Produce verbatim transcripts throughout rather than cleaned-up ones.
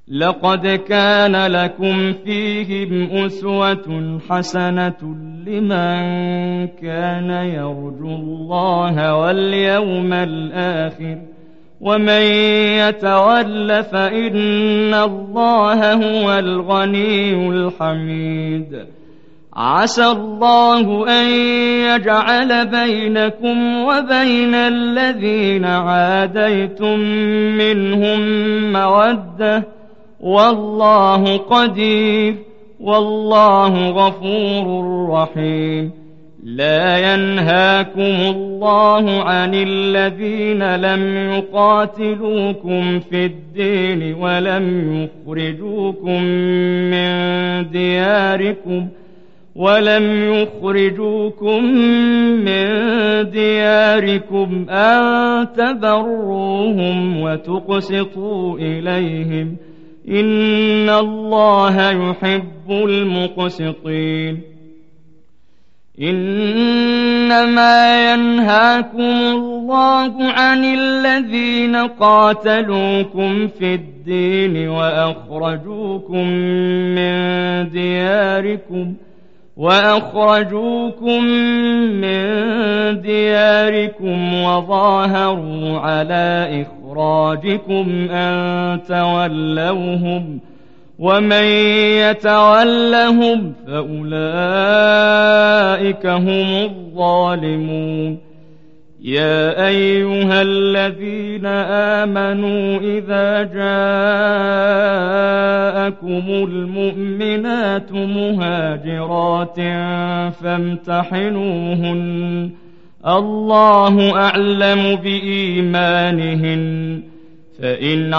لقد كان لكم فيهم أسوة حسنة لمن كان يرجو الله واليوم الآخر ومن يتول فإن الله هو الغني الحميد. عسى الله أن يجعل بينكم وبين الذين عاديتم منهم مودة والله قدير والله غفور رحيم. لا ينهاكم الله عن الذين لم يقاتلوكم في الدين ولم يخرجوكم من دياركم ولم يخرجوكم من دياركم أن تبروهم وتقسطوا إليهم إن الله يحب المقسطين. إنما ينهاكم الله عن الذين قاتلوكم في الدين وأخرجوكم من دياركم وأخرجوكم من دياركم وظاهروا على إخراجكم أن تولوهم ومن يتولهم فأولئك هم الظالمون. يا أيها الذين آمنوا إذا جاءكم المؤمنات مهاجرات فامتحنوهن الله أعلم بإيمانهن فإن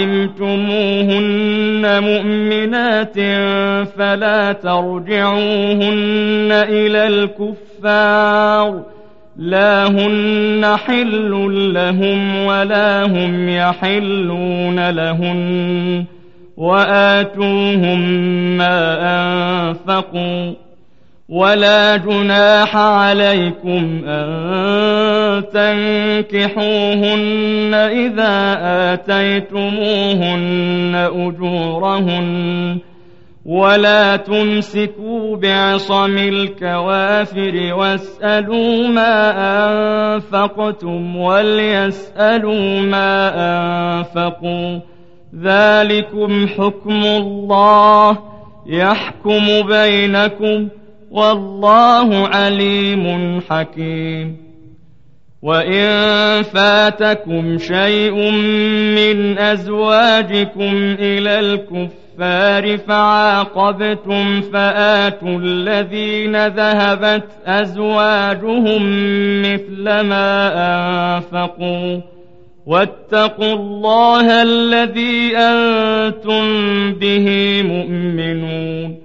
علمتموهن مؤمنات فلا ترجعوهن إلى الكفار لا هن حل لهم ولا هم يحلون لهن وآتوهم ما أنفقوا ولا جناح عليكم أن تنكحوهن إذا آتيتموهن أجورهن ولا تمسكوا بعصم الكوافر واسألوا ما أنفقتم وليسألوا ما أنفقوا ذلكم حكم الله يحكم بينكم والله عليم حكيم. وإن فاتكم شيء من أزواجكم إلى الكفار فعاقبتم فآتوا الذين ذهبت أزواجهم مثل ما أنفقوا واتقوا الله الذي أنتم به مؤمنون.